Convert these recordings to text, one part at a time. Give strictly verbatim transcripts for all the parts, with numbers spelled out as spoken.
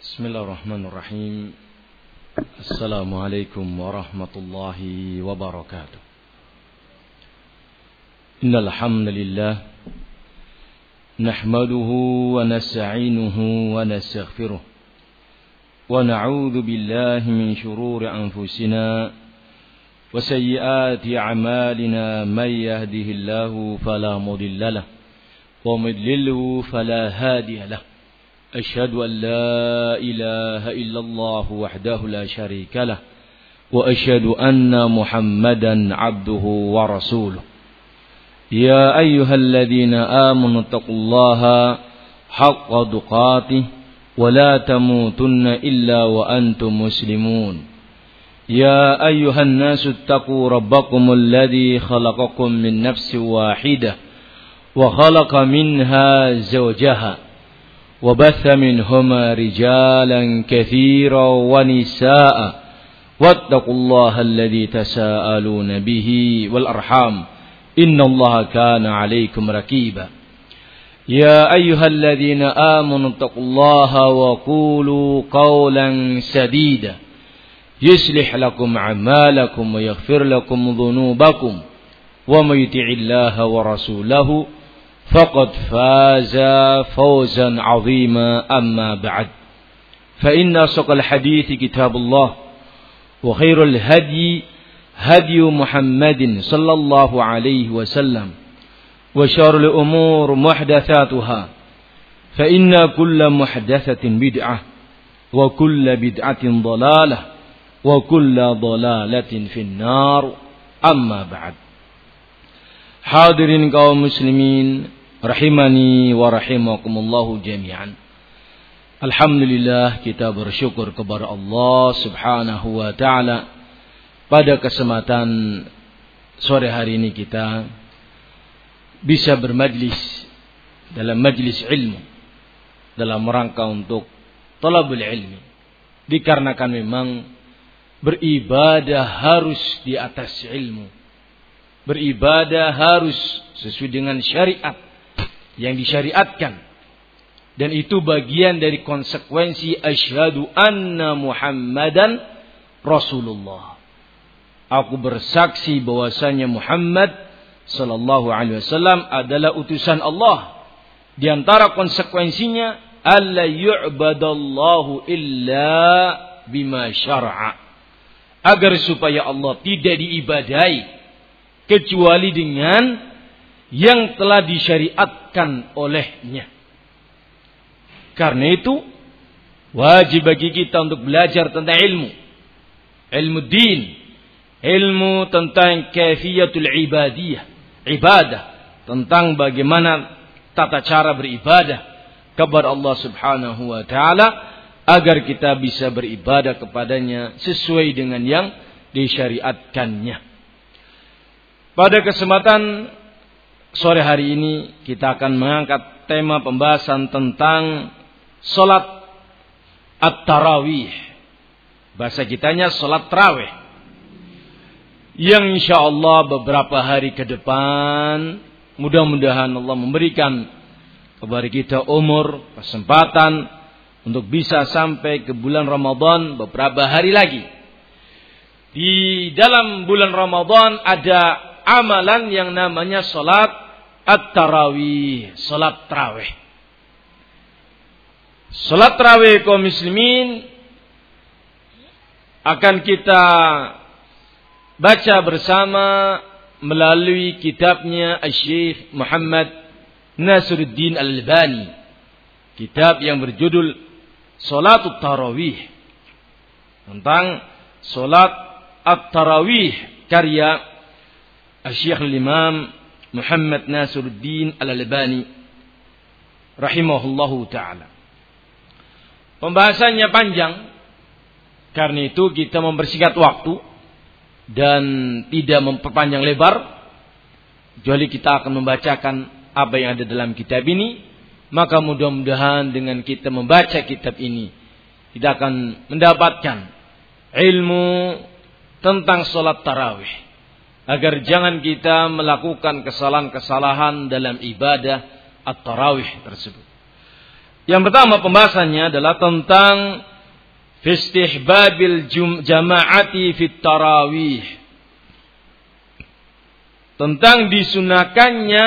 Bismillahirrahmanirrahim. Assalamualaikum warahmatullahi wabarakatuh. Innal hamdalillah nahmaduhu wa nasta'inuhu wa nastaghfiruh wa na'udzu billahi min shururi anfusina wa sayyiati a'malina may yahdihillahu fala mudilla lahu wa may yudlilhu fala hadiya lahu. أشهد أن لا إله إلا الله وحده لا شريك له وأشهد أن محمدا عبده ورسوله يا أيها الذين آمنوا اتقوا الله حق تقاته ولا تموتن إلا وأنتم مسلمون يا أيها الناس اتقوا ربكم الذي خلقكم من نفس واحدة وخلق منها زوجها وبث منهما رجالا كثيرا ونساء واتقوا الله الذي تساءلون به والأرحام إن الله كان عليكم رقيبا يا أيها الذين آمنوا اتقوا الله وقولوا قولا سديدا يصلح لكم أعمالكم ويغفر لكم ذنوبكم ومن يطع الله ورسوله فقد فاز فوزا عظيما أما بعد فإن أصدق الحديث كتاب الله وخير الهدي هدي محمد صلى الله عليه وسلم وشر الأمور محدثاتها فإن كل محدثة بدعة وكل بدعة ضلالة وكل ضلالة في النار أما بعد. Hadirin kaum muslimin rahimani wa rahimakumullahu jami'an. Alhamdulillah, kita bersyukur kepada Allah Subhanahu wa taala pada kesempatan sore hari ini kita bisa bermajlis dalam majlis ilmu dalam rangka untuk talabul ilmi, dikarenakan memang beribadah harus di atas ilmu. Beribadah harus sesuai dengan syariat yang disyariatkan. Dan itu bagian dari konsekuensi asyhadu anna Muhammadan Rasulullah. Aku bersaksi bahwasanya Muhammad sallallahu alaihi wasallam adalah utusan Allah. Di antara konsekuensinya alla yu'badallahu illa bima syara'a. Agar supaya Allah tidak diibadahi kecuali dengan yang telah disyariatkan olehnya. Karena itu wajib bagi kita untuk belajar tentang ilmu, ilmu din, ilmu tentang kaifiyatul ibadiyah, ibadah, tentang bagaimana tata cara beribadah kepada Allah Subhanahu wa taala agar kita bisa beribadah kepadanya sesuai dengan yang disyariatkannya. Pada kesempatan sore hari ini kita akan mengangkat tema pembahasan tentang salat at-tarawih. Bahasa kitanya salat tarawih. Yang insyaallah beberapa hari ke depan mudah-mudahan Allah memberikan kepada kita umur, kesempatan untuk bisa sampai ke bulan Ramadan beberapa hari lagi. Di dalam bulan Ramadan ada amalan yang namanya salat at-tarawih, salat tarawih. Salat tarawih kaum muslimin akan kita baca bersama melalui kitabnya Syekh Muhammad Nasiruddin Al-Albani. Kitab yang berjudul Salatut Tarawih, tentang salat at-tarawih karya Syekh Imam Muhammad Nasiruddin Al-Albani rahimahullahu ta'ala. Pembahasannya panjang, karena itu kita mempersingkat waktu dan tidak memperpanjang lebar. Kecuali kita akan membacakan apa yang ada dalam kitab ini, maka mudah-mudahan dengan kita membaca kitab ini kita akan mendapatkan ilmu tentang salat tarawih, agar jangan kita melakukan kesalahan-kesalahan dalam ibadah at-tarawih tersebut. Yang pertama pembahasannya adalah tentang fistihbabil jama'ati fit tarawih. Tentang disunahkannya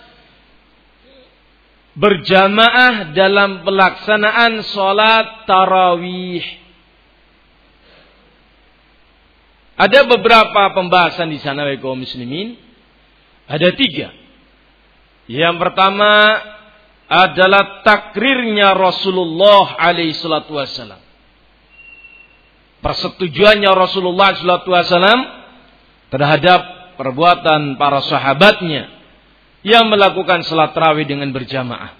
berjamaah dalam pelaksanaan sholat tarawih. Ada beberapa pembahasan di sana, wahai kaum muslimin. Ada tiga. Yang pertama adalah takrirnya Rasulullah alaihi salatu wassalam. Persetujuannya Rasulullah sallallahu alaihi wasallam terhadap perbuatan para sahabatnya yang melakukan salat tarawih dengan berjamaah.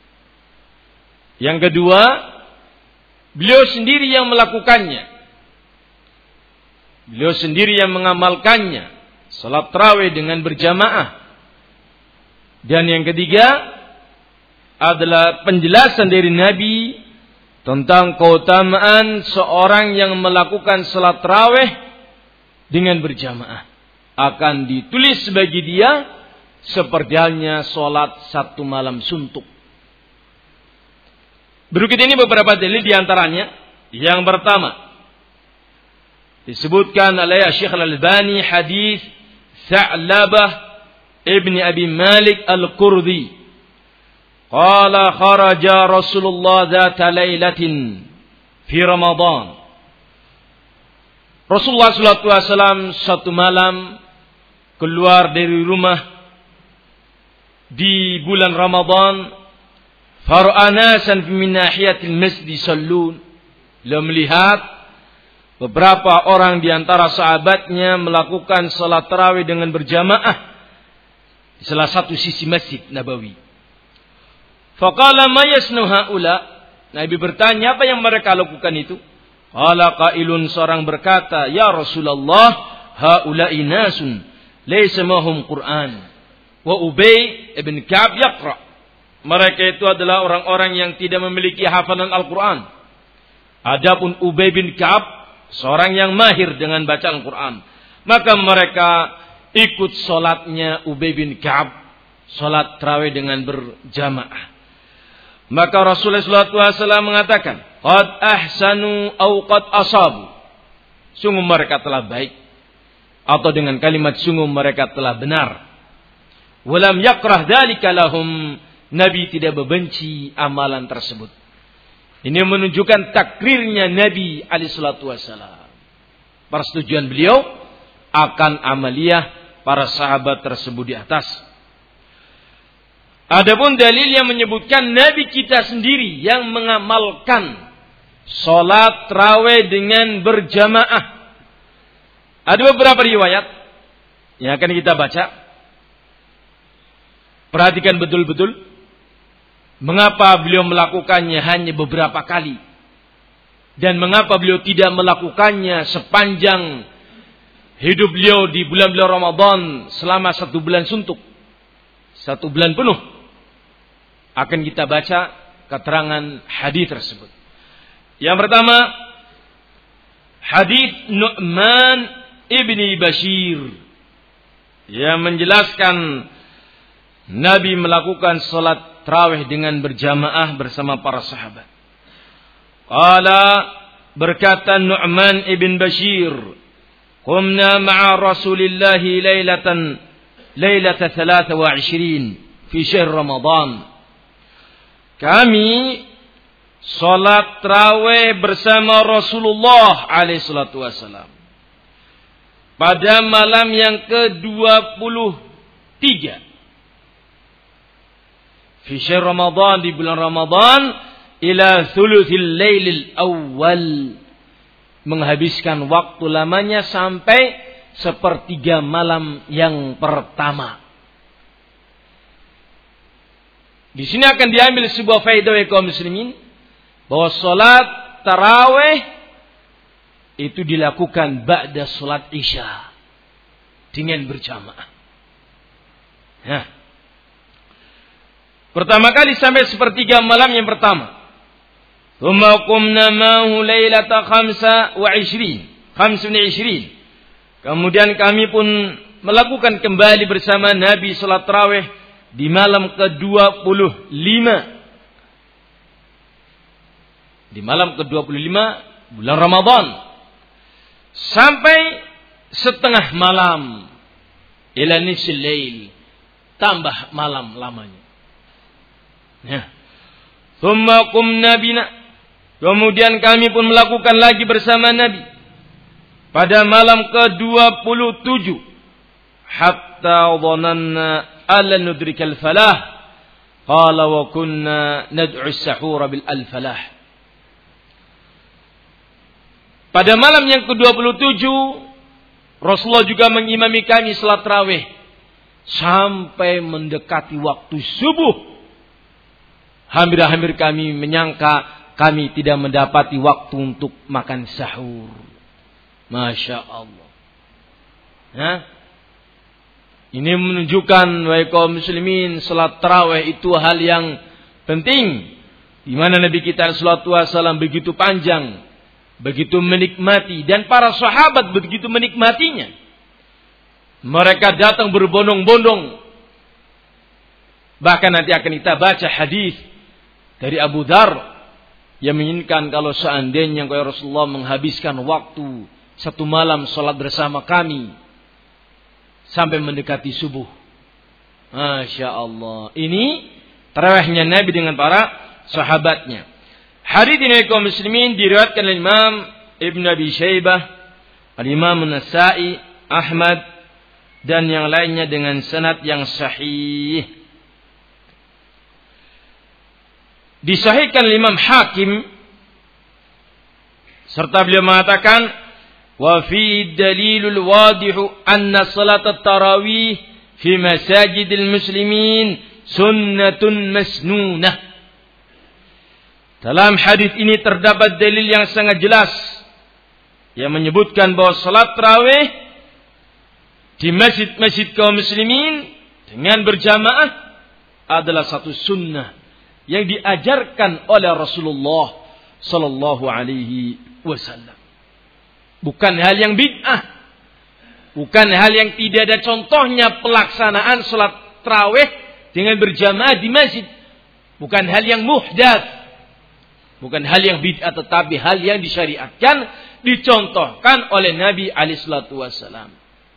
Yang kedua, beliau sendiri yang melakukannya. Beliau sendiri yang mengamalkannya, salat tarawih dengan berjamaah. Dan yang ketiga adalah penjelasan dari Nabi tentang keutamaan seorang yang melakukan salat tarawih dengan berjamaah. Akan ditulis bagi dia seperti halnya salat satu malam suntuk. Berikut ini beberapa dalil di antaranya. Yang pertama, disebutkan oleh Syekh Al-Albani hadis Sa'labah ibni Abi Malik Al-Qurdi. Qala kharaja Rasulullah dzata lailatin fi Ramadan. Rasulullah sallallahu alaihi wasallam satu malam keluar dari rumah di bulan Ramadan. Fara'anasan min nahiyatil masjid sallun. Beliau melihat beberapa orang di antara sahabatnya melakukan salat tarawih dengan berjamaah di salah satu sisi Masjid Nabawi. Faqala ma yasnu haula? Nabi bertanya, apa yang mereka lakukan itu? Qala qailun, seorang berkata, ya Rasulullah, haula'i nasun laysa mahum Qur'an wa Ubay ibn Ka'ab yaqra. Mereka itu adalah orang-orang yang tidak memiliki hafalan Al-Qur'an. Adapun Ubay bin Ka'ab seorang yang mahir dengan baca Al-Qur'an. Maka mereka ikut salatnya Ubay bin Ka'ab, salat tarawih dengan berjamaah. Maka Rasulullah sallallahu alaihi wasallam mengatakan, qad ahsanu aw qad asabu. Sungguh mereka telah baik, atau dengan kalimat sungguh mereka telah benar. Walam yakrah dzalika lahum. Nabi tidak membenci amalan tersebut. Ini menunjukkan takrirnya Nabi alaihi salatu wasallam. Persetujuan beliau akan amaliyah para sahabat tersebut di atas. Adapun dalil yang menyebutkan Nabi kita sendiri yang mengamalkan salat tarawih dengan berjamaah. Ada beberapa riwayat yang akan kita baca. Perhatikan betul-betul mengapa beliau melakukannya hanya beberapa kali dan mengapa beliau tidak melakukannya sepanjang hidup beliau di bulan-bulan Ramadan selama satu bulan suntuk, satu bulan penuh. Akan kita baca keterangan hadis tersebut. Yang pertama, hadis Nu'man ibni Bashir yang menjelaskan Nabi melakukan salat tarawih dengan berjamaah bersama para sahabat. Qala, berkata Nu'man ibn Bashir, qumna ma'a Rasulillahi lailatan lailata thalatha wa ishrin fi syahr Ramadan. Kami salat tarawih bersama Rasulullah alaihi salatu wasallam pada malam yang ke dua puluh tiga fi syahr Ramadan, di bulan Ramadan, ila thuluthil lailil awal, menghabiskan waktu lamanya sampai sepertiga malam yang pertama. Di sini akan diambil sebuah faedah ya kaum muslimin, bahwa salat tarawih itu dilakukan ba'da salat Isya dengan berjamaah. Nah, pertama kali sampai sepertiga malam yang pertama. Tsumma qumna ma'ahu lailata khamsa wa ishrin, khamsun wa ishrin. Kemudian kami pun melakukan kembali bersama Nabi salat tarawih di malam ke dua puluh lima. di malam ke dua puluh lima bulan Ramadan sampai setengah malam ila nisfil lail, tambah malam lamanya. Ya. Tsumma qumna bina, kemudian kami pun melakukan lagi bersama Nabi pada malam ke dua puluh tujuh hatta dhananna alla nudrikal falah. Qala wa kunna nad'u as-sahura bil al-falah. Pada malam yang ke dua puluh tujuh Rasulullah juga mengimami kami salat tarawih sampai mendekati waktu subuh. Hampir-hampir kami menyangka kami tidak mendapati waktu untuk makan sahur. Masya Allah. Nah, ini menunjukkan wahai kaum muslimin, salat tarawih itu hal yang penting, di mana Nabi kita sallallahu alaihi wasallam begitu panjang, begitu menikmati, dan para sahabat begitu menikmatinya. Mereka datang berbondong-bondong. Bahkan nanti akan kita baca hadis dari Abu Dzar yang menginginkan kalau seandainya Rasulullah menghabiskan waktu satu malam salat bersama kami sampai mendekati subuh. Masya Allah. Ini tarawihnya Nabi dengan para sahabatnya. Hadis ini kaum muslimin diriwayatkan oleh Imam Ibn Abi Syaibah, Al-Imam An-Nasa'i, Ahmad, dan yang lainnya dengan sanad yang sahih. Disahihkan oleh Imam Hakim, serta beliau mengatakan وفي الدليل الواضح أن صلاة التراويح في مساجد المسلمين سنة مسنونة. Dalam hadis ini terdapat dalil yang sangat jelas yang menyebutkan bahwa salat tarawih di masjid-masjid kaum muslimin dengan berjamaah adalah satu sunnah yang diajarkan oleh Rasulullah sallallahu alaihi wasallam. Bukan hal yang bid'ah. Bukan hal yang tidak ada contohnya pelaksanaan salat tarawih dengan berjamaah di masjid. Bukan hal yang muhdats. Bukan hal yang bid'ah, tetapi hal yang disyariatkan, dicontohkan oleh Nabi alaihi salatu wasallam.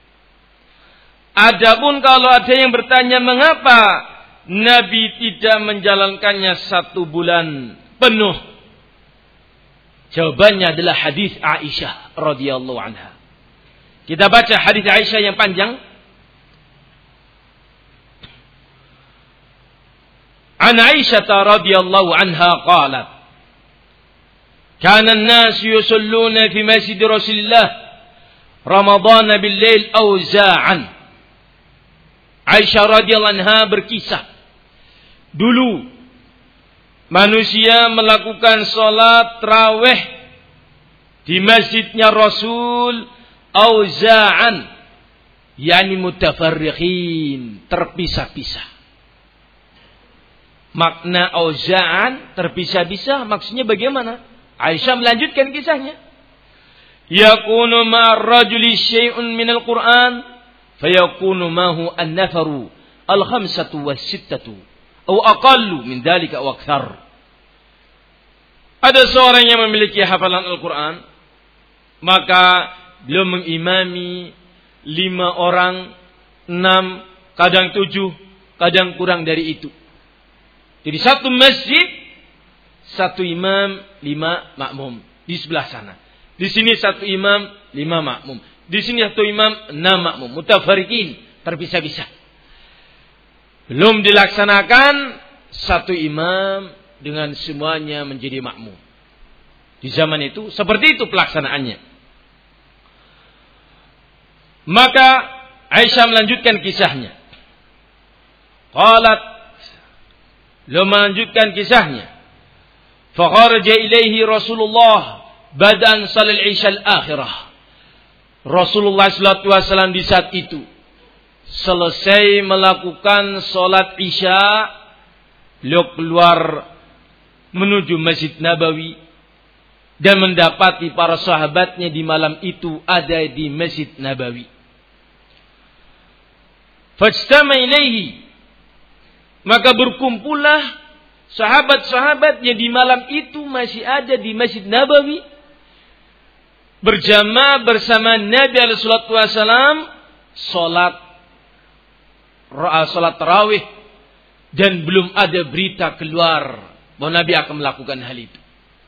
Adapun kalau ada yang bertanya mengapa Nabi tidak menjalankannya satu bulan penuh, jawabannya adalah hadis Aisyah radhiyallahu anha. Kita baca hadis Aisyah yang panjang. An Aisyah radhiyallahu anha qalat, kana an-nas yusalluna fi masjid Rasulillah Ramadan bil-lail awza'an. Aisyah radhiyallahu anha berkisah, dulu manusia melakukan salat tarawih di masjidnya Rasul auza'an, yakni mutafarriqin, terpisah-pisah. Makna auza'an, terpisah-pisah, maksudnya bagaimana? Aisyah melanjutkan kisahnya. Yakunu ma'ar rajuli syai'un minal Qur'an fayakunu ma'hu an-nafaru al-khamsatu was-sittatu atau aqallu min dzalika wa aktsar. Ada seorang yang memiliki hafalan Al-Qur'an, maka beliau mengimami lima orang, enam, kadang tujuh, kadang kurang dari itu. Jadi satu masjid, satu imam, lima makmum di sebelah sana. Di sini satu imam, lima makmum. Di sini satu imam, enam makmum. Mutafariqin, terpisah-pisah. Belum dilaksanakan satu imam dengan semuanya menjadi makmum. Di zaman itu seperti itu pelaksanaannya. Maka Aisyah melanjutkan kisahnya. Qalat, beliau melanjutkan kisahnya. Fakharaja ilaihi Rasulullah badan salil isya al-akhirah. Rasulullah sallallahu alaihi wasallam di saat itu selesai melakukan sholat isya, beliau keluar menuju Masjid Nabawi dan mendapati para sahabatnya di malam itu ada di Masjid Nabawi. Fajtama ilaihi, maka berkumpullah sahabat-sahabatnya di malam itu masih ada di Masjid Nabawi berjamaah bersama Nabi alaihi salatu wasallam salat salat tarawih, dan belum ada berita keluar bahwa Nabi akan melakukan hal itu.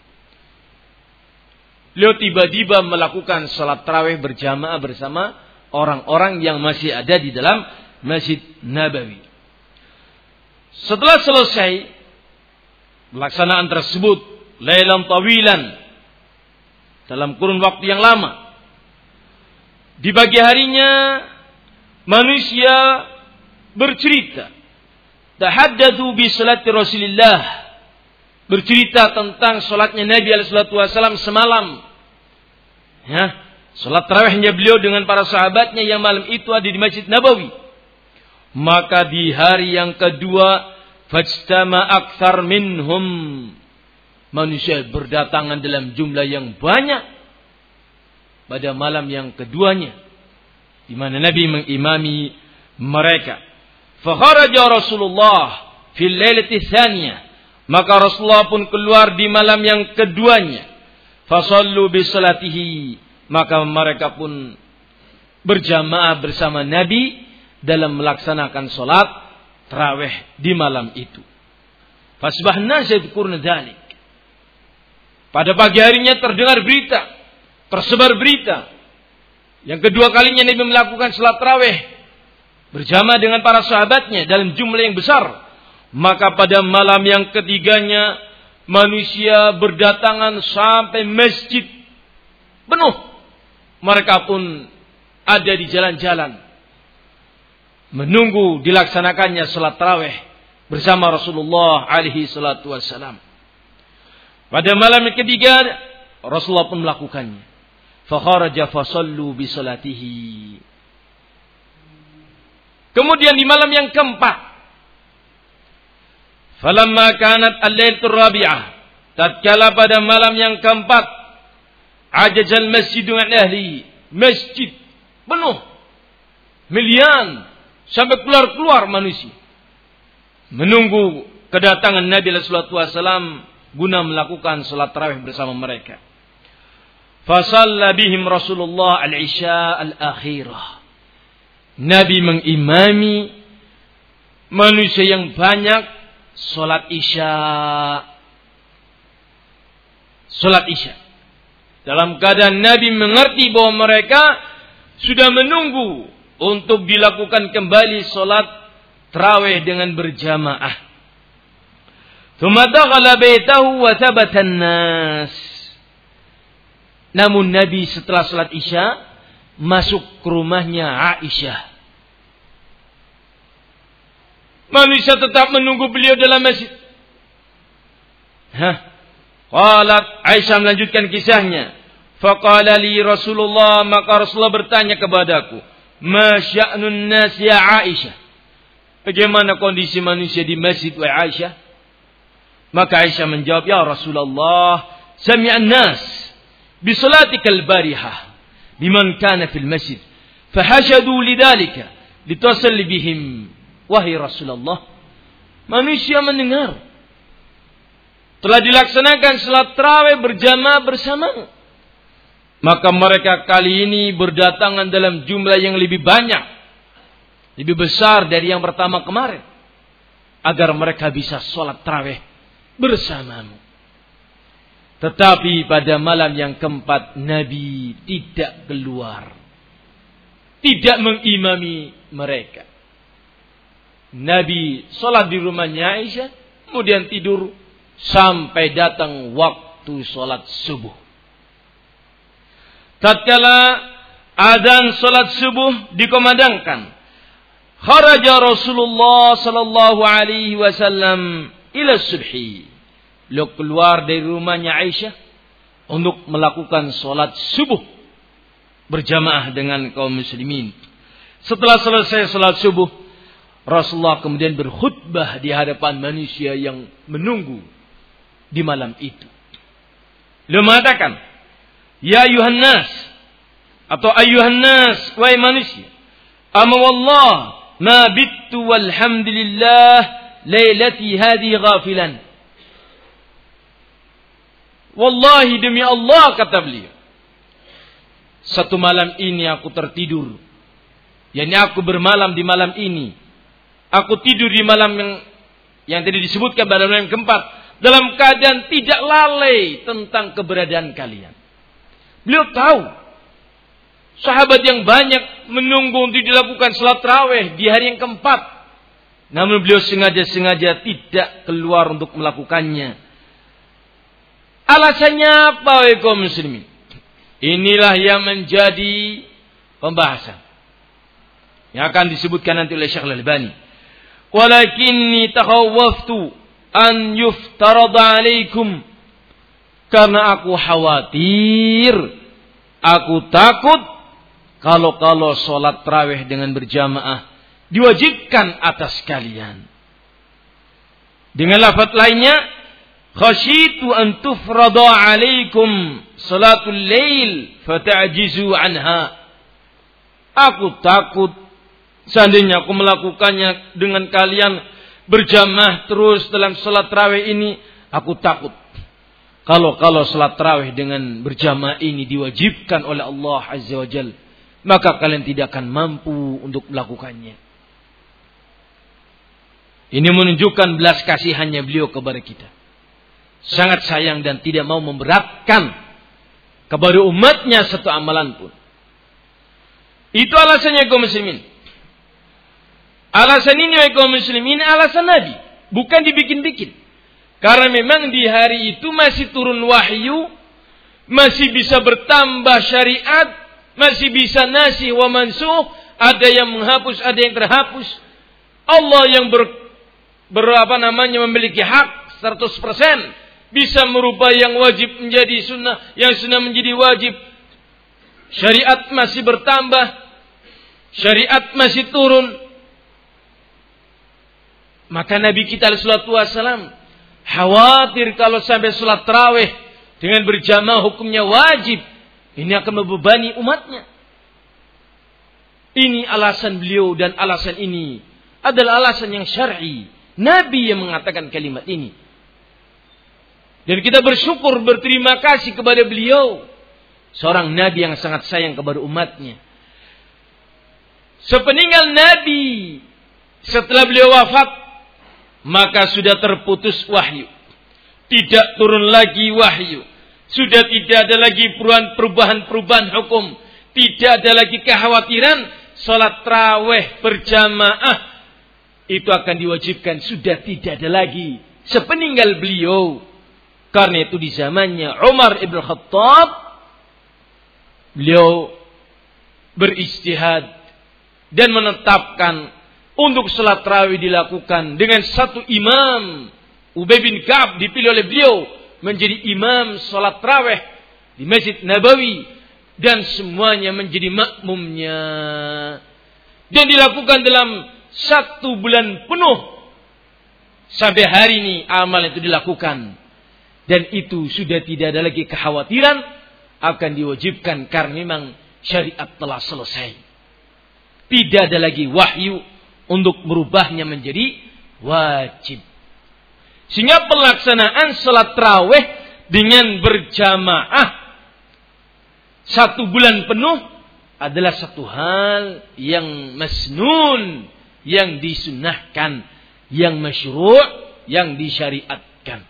Beliau tiba-tiba melakukan salat tarawih berjamaah bersama orang-orang yang masih ada di dalam Masjid Nabawi. Setelah selesai pelaksanaan tersebut, lailan tawilan, dalam kurun waktu yang lama, di pagi harinya manusia bercerita, tahaddatsu bi salati Rasulillah, bercerita tentang salatnya Nabi alaihi salatu wasallam semalam. Ya, salat tarawihnya beliau dengan para sahabatnya yang malam itu ada di Masjid Nabawi. Maka di hari yang kedua, fajtama aktsar minhum, manusia berdatangan dalam jumlah yang banyak pada malam yang keduanya, di mana Nabi mengimami mereka. Fa kharaja Rasulullah fil lailati tsaniyah, maka Rasulullah pun keluar di malam yang keduanya. Fa shallu bi salatihi, maka mereka pun berjamaah bersama Nabi dalam melaksanakan salat tarawih di malam itu. Fasbahna yadhkuruna dzalik. Pada pagi harinya terdengar berita, tersebar berita. Yang kedua kalinya Nabi melakukan salat tarawih berjamaah dengan para sahabatnya dalam jumlah yang besar. Maka pada malam yang ketiganya manusia berdatangan sampai masjid penuh. Mereka pun ada di jalan-jalan menunggu dilaksanakannya salat tarawih bersama Rasulullah alaihi salatu wassalam. Pada malam yang ketiga Rasulullah pun melakukannya. Fa kharaja fa shallu bi salatihi. Kemudian di malam yang keempat, falamma kanat al-lailatul rabi'ah, tatkala pada malam yang keempat, ajajal masjidu an ahli, masjid penuh, milian, sampai keluar-keluar manusia menunggu kedatangan Nabi sallallahu alaihi wasallam guna melakukan salat tarawih bersama mereka. Fa shalla bihim Rasulullah al-isya al-akhirah. Nabi mengimami manusia yang banyak salat isya. Salat isya. Dalam keadaan Nabi mengerti bahwa mereka sudah menunggu untuk dilakukan kembali salat tarawih dengan berjamaah. Tsumma dakhala baitahu wa thabata an-nas. Namun Nabi setelah salat Isya masuk ke rumahnya Aisyah. Manusia tetap menunggu beliau dalam masjid. Hah? Qalat, Aisyah melanjutkan kisahnya. Faqala li Rasulullah, maka Rasulullah bertanya kepadaku, ma sya'nun nas ya Aisyah? Bagaimana kondisi manusia di masjid wa Aisyah? Maka Aisyah menjawab, ya Rasulullah, sami'an nas bi salatikal barihah biman kana fil masjid fahashadu lidhalika litasalli bihim. Wahai Rasulullah, manusia mendengar telah dilaksanakan salat tarawih berjamaah bersama, maka mereka kali ini berdatangan dalam jumlah yang lebih banyak, lebih besar dari yang pertama kemarin, agar mereka bisa sholat tarawih bersamamu. Tetapi pada malam yang keempat Nabi tidak keluar, tidak mengimami mereka. Nabi sholat di rumahnya Aisyah, kemudian tidur sampai datang waktu sholat subuh. Tatkala adzan salat subuh dikumandangkan, kharaja Rasulullah sallallahu alaihi wasallam ila subhi. Beliau keluar dari rumahnya Aisyah untuk melakukan salat subuh berjamaah dengan kaum muslimin. Setelah selesai salat subuh, Rasulullah kemudian berkhutbah di hadapan manusia yang menunggu di malam itu. Beliau mengatakan, ya ayuhan nas, atau ayuhan nas, wahai manusia, ama wallah ma bittu walhamdulillah lailati hadhi ghafilan. Wallahi demi Allah, kata beliau, satu malam ini aku tertidur. Yani aku bermalam di malam ini. Aku tidur di malam yang yang tadi disebutkan pada malam yang keempat, dalam keadaan tidak lalai tentang keberadaan kalian. Beliau tahu sahabat yang banyak menunggu untuk dilakukan salat tarawih di hari yang keempat. Namun beliau sengaja-sengaja tidak keluar untuk melakukannya. Alasannya apa, wahai kaum muslimin? Inilah yang menjadi pembahasan yang akan disebutkan nanti oleh Syekh Al-Albani. Walakinni takhawwaftu an yuftarada alaikum. Karena aku khawatir, aku takut kalau-kalau sholat tarawih dengan berjamaah diwajibkan atas kalian. Dengan lafaz lainnya, khasyitu an tufrada alaikum salatul lail fata'jizu anha. Aku takut seandainya aku melakukannya dengan kalian berjamaah terus dalam salat tarawih ini, aku takut kalau-kalau salat tarawih dengan berjamaah ini diwajibkan oleh Allah Azza wa Jalla, maka kalian tidak akan mampu untuk melakukannya. Ini menunjukkan belas kasihannya beliau kepada kita. Sangat sayang dan tidak mau memberatkan kepada umatnya satu amalan pun. Itu alasannya kaum muslimin. Alasan ini kaum muslimin alasan Nabi, bukan dibikin-bikin. Karena memang di hari itu masih turun wahyu, masih bisa bertambah syariat, masih bisa nasih wa mansuh, ada yang menghapus, ada yang terhapus. Allah yang ber, berapa namanya memiliki hak seratus persen bisa merubah yang wajib menjadi sunnah, yang sunnah menjadi wajib. Syariat masih bertambah, syariat masih turun. Maka Nabi kita alaihi salatu wasallam khawatir kalau sampai salat tarawih dengan berjamaah hukumnya wajib, ini akan membebani umatnya. Ini alasan beliau, dan alasan ini adalah alasan yang syar'i. Nabi yang mengatakan kalimat ini. Dan kita bersyukur, berterima kasih kepada beliau, seorang Nabi yang sangat sayang kepada umatnya. Sepeninggal Nabi, setelah beliau wafat, maka sudah terputus wahyu. Tidak turun lagi wahyu. Sudah tidak ada lagi perubahan-perubahan hukum. Tidak ada lagi kekhawatiran salat tarawih berjamaah itu akan diwajibkan. Sudah tidak ada lagi sepeninggal beliau. Karena itu di zamannya Umar ibn Khattab, beliau beristihad dan menetapkan untuk salat tarawih dilakukan dengan satu imam. Ubay bin Ka'ab dipilih oleh beliau menjadi imam salat tarawih di Masjid Nabawi, dan semuanya menjadi makmumnya. Dan dilakukan dalam satu bulan penuh. Sampai hari ini amal itu dilakukan. Dan itu sudah tidak ada lagi kekhawatiran akan diwajibkan, karena memang syariat telah selesai. Tidak ada lagi wahyu untuk merubahnya menjadi wajib. Sehingga pelaksanaan salat tarawih dengan berjamaah satu bulan penuh adalah satu hal yang masnun, yang disunnahkan, yang masyru', yang disyariatkan.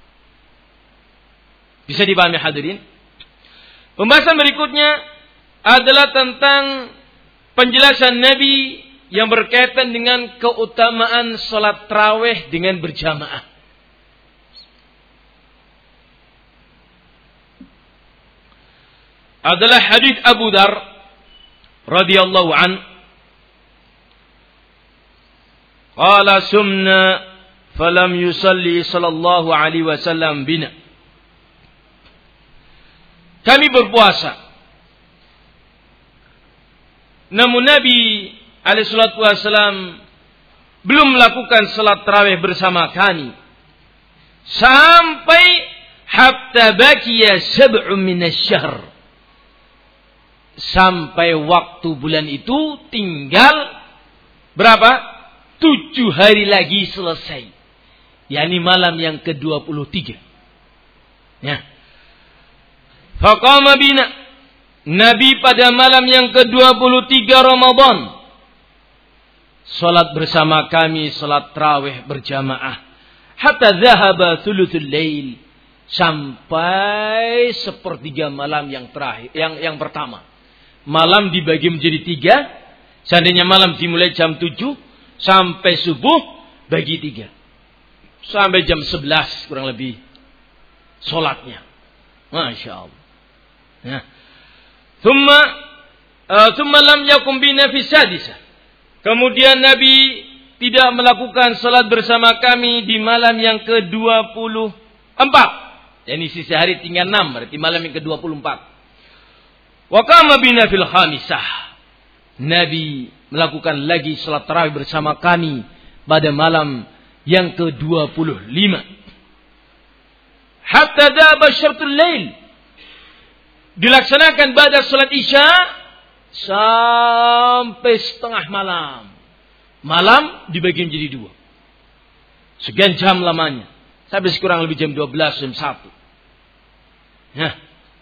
Bisa dipahami hadirin? Pembahasan berikutnya adalah tentang penjelasan Nabi yang berkaitan dengan keutamaan salat tarawih dengan berjamaah. Adalah hadis Abu Dar radhiyallahu an, qala sumna falam yusalli sallallahu alaihi wasallam bina. Kami berpuasa, namun Nabi alaihi salatu wasallam belum melakukan salat tarawih bersama kami sampai hatta baqiya sab'un minasy-syahr, sampai waktu bulan itu tinggal berapa? Tujuh hari lagi selesai. yakni malam yang ke dua puluh tiga. Ya. Faqama bina. Nabi pada malam yang ke dua puluh tiga Ramadan salat bersama kami, salat tarawih berjamaah. Hatta dhahaba thuluthul lail, sampai sepertiga malam yang terakhir, yang yang pertama. Malam dibagi menjadi tiga. Seandainya malam dimulai jam tujuh sampai subuh, bagi tiga. Sampai jam sebelas kurang lebih salatnya. Masya Allah. Ya. Thumma uh, thumma lam yakum bina fi sadisah. Kemudian Nabi tidak melakukan salat bersama kami di malam yang ke dua puluh empat. Yani sisa hari tinggal enam, berarti malam yang ke dua puluh empat. Wa qama bina fil khamisah. Nabi melakukan lagi salat tarawih bersama kami pada malam yang ke dua puluh lima. Hatta dhaba syartul lail. Dilaksanakan pada salat Isya sampai setengah malam. Malam dibagi menjadi dua. Sekian jam lamanya. Sampai sekurang lebih jam dua belas, jam satu. Nah.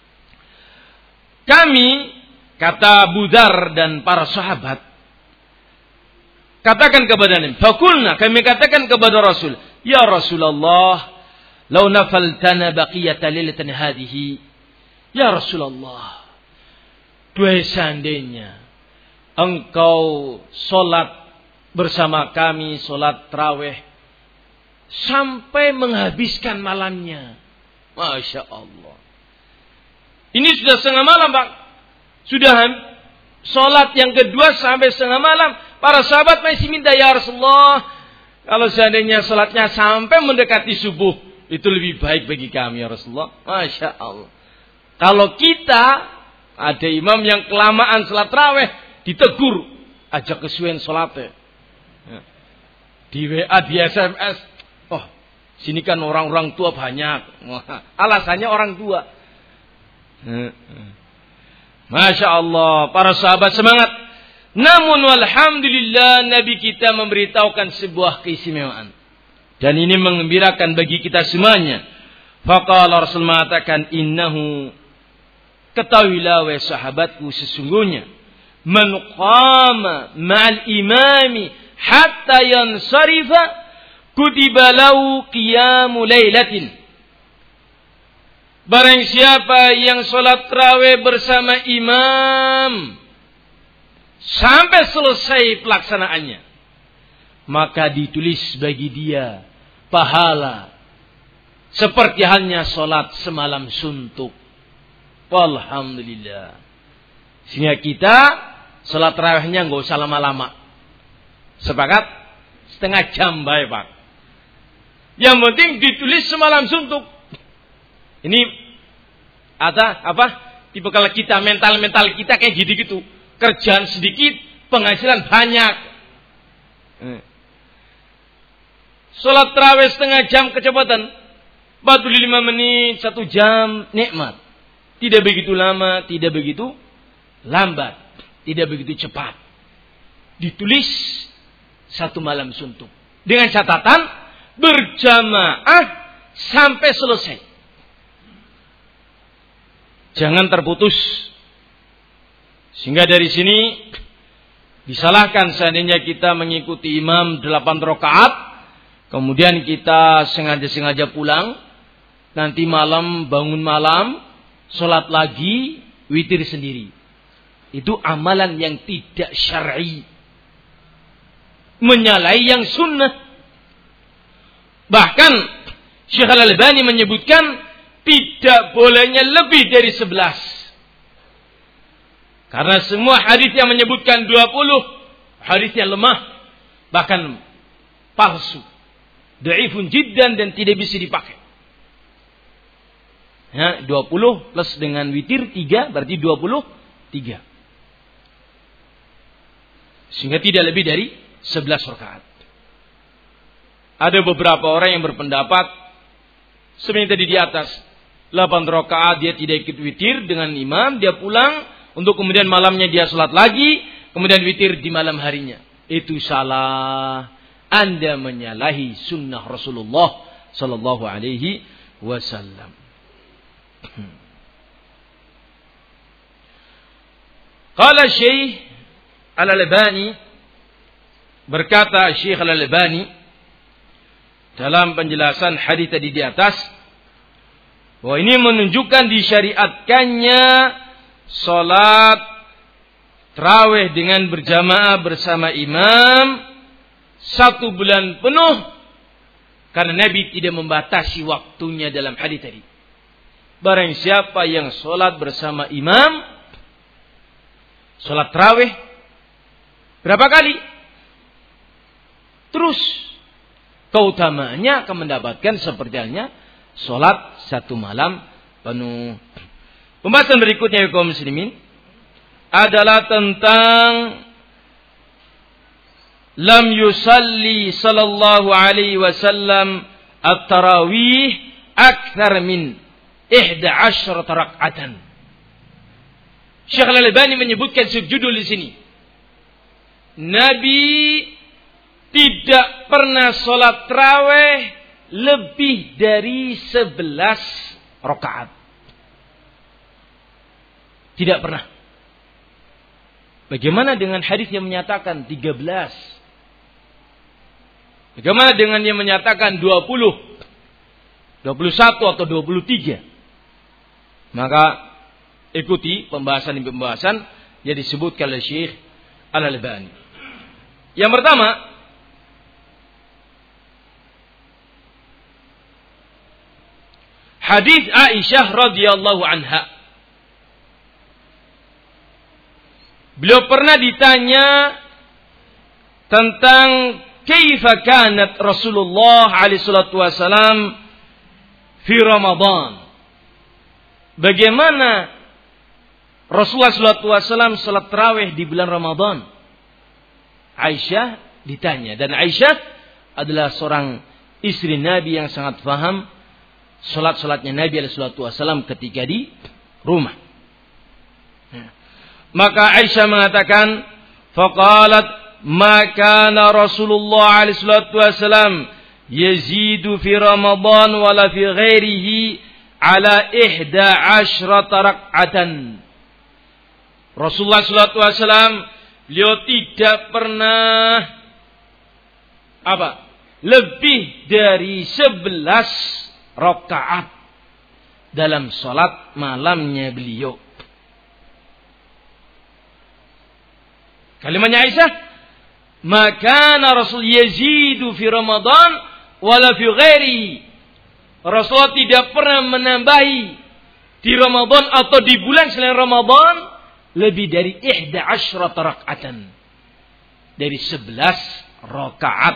Kami, kata Abu Dzar dan para sahabat, katakan kepada Nabi. Fakulna, kami katakan kepada Rasul. Ya Rasulullah, lau nafaltana baqiyata lilatan hadihi. Ya Rasulullah, duhai seandainya engkau solat bersama kami, solat tarawih sampai menghabiskan malamnya. Masya Allah. Ini sudah setengah malam, Pak. Sudah solat yang kedua sampai setengah malam. Para sahabat masih minta, ya Rasulullah, kalau seandainya solatnya sampai mendekati subuh, itu lebih baik bagi kami, ya Rasulullah. Masya Allah. Kalau kita ada imam yang kelamaan salat tarawih, ditegur, ajak kesuwen salatnya. Di W A, di S M S, oh sini kan orang-orang tua banyak. Alasannya orang tua. Masya Allah, para sahabat semangat. Namun walhamdulillah, Nabi kita memberitahukan sebuah keistimewaan. Dan ini mengembirakan bagi kita semuanya. Faqala Rasul mengatakan, innahu, ketahuilah wahai sahabatku, sesungguhnya man qama ma'al imami hatta yansarifa kutiba lahu qiyamu lailatin. Barang siapa yang salat tarawih bersama imam sampai selesai pelaksanaannya, maka ditulis bagi dia pahala seperti halnya salat semalam suntuk. Alhamdulillah. Sehingga kita salat tarawihnya enggak usah lama-lama. Sepakat? Setengah jam baik, Pak. Yang penting ditulis semalam suntuk. Ini ada apa? Tipe kalau kita mental-mental kita kayak gitu-gitu. Kerjaan sedikit, penghasilan banyak. Salat tarawih setengah jam kecepatan. empat puluh lima menit, satu jam, nikmat. Tidak begitu lama, tidak begitu lambat, tidak begitu cepat. Ditulis satu malam suntuk. Dengan catatan berjamaah sampai selesai. Jangan terputus. Sehingga dari sini disalahkan seandainya kita mengikuti imam delapan rakaat, kemudian kita sengaja-sengaja pulang, nanti malam bangun malam, sholat lagi, witir sendiri. Itu amalan yang tidak syar'i. Menyalahi yang sunnah. Bahkan Syekh Al-Albani menyebutkan tidak bolehnya lebih dari sebelas. Karena semua hadis yang menyebutkan dua puluh, hadisnya lemah, bahkan palsu, dhaifun jiddan, dan tidak bisa dipakai. Ya, dua puluh plus dengan witir tiga berarti dua puluh tiga. Sehingga tidak lebih dari sebelas rakaat. Ada beberapa orang yang berpendapat seperti tadi di atas, delapan rakaat dia tidak ikut witir dengan imam, dia pulang untuk kemudian malamnya dia salat lagi, kemudian witir di malam harinya. Itu salah. Anda menyalahi sunnah Rasulullah sallallahu alaihi wasallam. Qala Syekh Al-Albani, berkata Syekh Al-Albani dalam penjelasan hadis tadi di atas, bahwa ini menunjukkan disyariatkannya salat tarawih dengan berjamaah bersama imam satu bulan penuh, karena Nabi tidak membatasi waktunya dalam hadis tadi. Barang siapa yang salat bersama imam, salat tarawih berapa kali? Terus keutamaannya akan mendapatkan seperti halnya salat satu malam penuh. Pembahasan berikutnya kaum muslimin adalah tentang lam yusalli sallallahu alaihi wasallam at-tarawih akthar min ihda asyara rak'atan. Syekh Al-Albani menyebutkan subjudul di sini. Nabi tidak pernah salat tarawih lebih dari sebelas rakaat. Tidak pernah. Bagaimana dengan hadis yang menyatakan tiga belas? Bagaimana dengan yang menyatakan dua puluh? dua puluh satu atau dua puluh tiga? Maka ikuti pembahasan demi pembahasan yang disebutkan oleh Syekh Al-Albani. Yang pertama, hadis Aisyah radhiyallahu anha. Beliau pernah ditanya tentang kaifa kanat Rasulullah alaihi salatu wasalam fi Ramadan. Bagaimana Rasulullah sallallahu alaihi wasallam salat tarawih di bulan Ramadan? Aisyah ditanya, dan Aisyah adalah seorang istri Nabi yang sangat faham salat-salatnya Nabi alaihi salatu wasallam ketika di rumah. Maka Aisyah mengatakan, faqalat ma kana Rasulullah alaihi salatu wasallam yazidu fi Ramadan wala fi ghairihi ala ihda asyrata rak'atan. Rasulullah sallallahu alaihi wasallam beliau tidak pernah apa? Lebih dari sebelas rakaat dalam salat malamnya beliau. Kalimatnya Aisyah, maka Rasul yazidu fi Ramadan wala fi ghairihi. Rasulullah tidak pernah menambahi di Ramadan atau di bulan selain Ramadan lebih dari ihda asyrata rak'atan. Dari sebelas rakaat.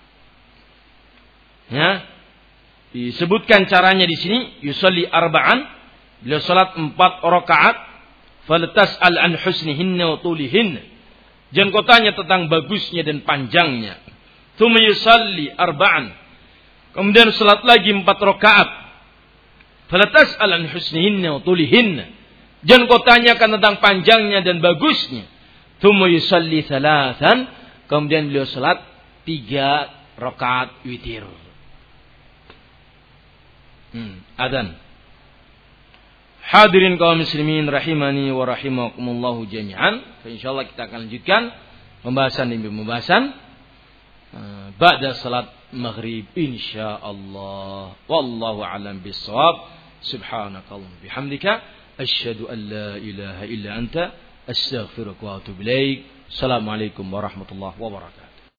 Ya. Disebutkan caranya di sini, yusalli arba'an, beliau salat empat rakaat, falatas'al an husnihinna wa tulihinna. Jangan kau tanya tentang bagusnya dan panjangnya. Tsumma yusalli arba'an. Kemudian salat lagi empat rakaat. Fala tas'al an husnihinna wa tulihinna. Jangan kau tanyakan tentang panjangnya dan bagusnya. Tsumma yusalli thalathan. Kemudian beliau salat tiga rakaat witir. Hmm, adzan. Hadirin kaum muslimin rahimani wa rahimakumullahu jami'an. Insyaallah kita akan lanjutkan pembahasan demi pembahasan uh, ba'da salat maghrib insyaallah. Wallahu a'lam bissawab. Subhanakallahumma bihamdika asyhadu an la ilaha illa anta astaghfiruka wa atubu ilaik. Assalamualaikum warahmatullahi wabarakatuh.